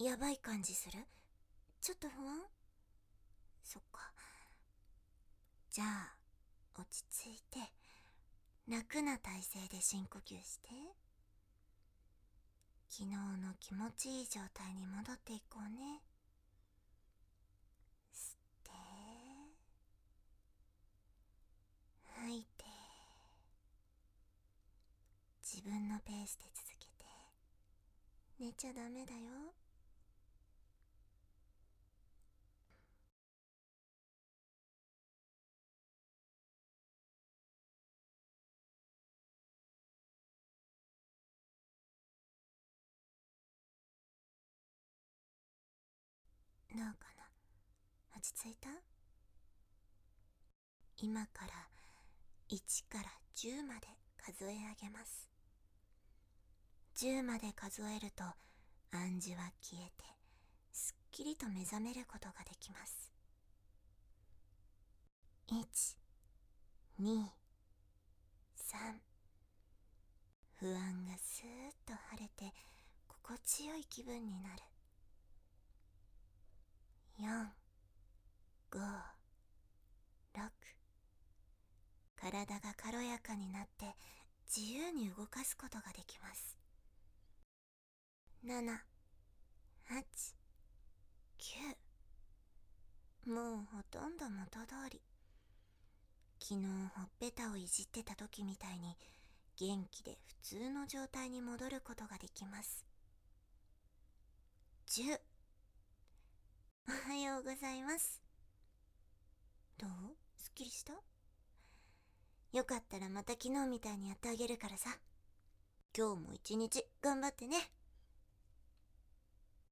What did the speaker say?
やばい感じする？ちょっと不安？そっか。じゃあ、落ち着いて、楽な体勢で深呼吸して。昨日の気持ちいい状態に戻っていこうね。吸って、吐いて。自分のペースで続けて。寝ちゃダメだよ。どうかな？落ち着いた？今から1から10まで数え上げます。10まで数えると暗示は消えて、すっきりと目覚めることができます。1、2、3。不安がスーッと晴れて心地よい気分になる。4、5、6。体が軽やかになって自由に動かすことができます。7、8、9。もうほとんど元通り。昨日ほっぺたをいじってた時みたいに元気で普通の状態に戻ることができます。10。おはようございます。どう？すっきりした？よかったらまた昨日みたいにやってあげるからさ。今日も一日頑張ってね。